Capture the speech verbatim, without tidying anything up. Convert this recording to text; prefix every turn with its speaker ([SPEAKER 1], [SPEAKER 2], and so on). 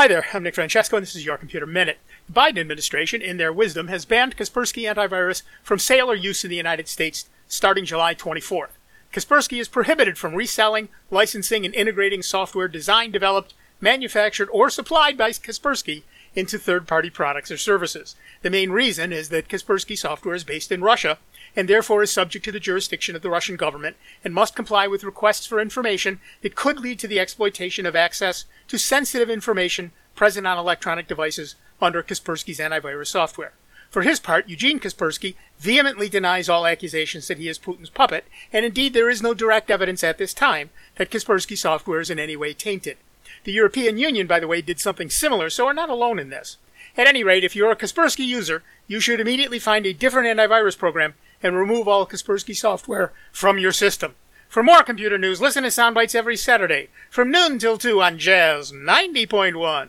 [SPEAKER 1] Hi there, I'm Nick Francesco, and this is Your Computer Minute. The Biden administration, in their wisdom, has banned Kaspersky Antivirus from sale or use in the United States starting July twenty-fourth. Kaspersky is prohibited from reselling, licensing, and integrating software designed, developed, manufactured, or supplied by Kaspersky into third-party products or services. The main reason is that Kaspersky software is based in Russia and therefore is subject to the jurisdiction of the Russian government and must comply with requests for information that could lead to the exploitation of access to sensitive information present on electronic devices under Kaspersky's antivirus software. For his part, Eugene Kaspersky vehemently denies all accusations that he is Putin's puppet, and indeed there is no direct evidence at this time that Kaspersky software is in any way tainted. The European Union, by the way, did something similar, so we're not alone in this. At any rate, if you're a Kaspersky user, you should immediately find a different antivirus program and remove all Kaspersky software from your system. For more computer news, listen to Soundbites every Saturday from noon till two on Jazz ninety point one.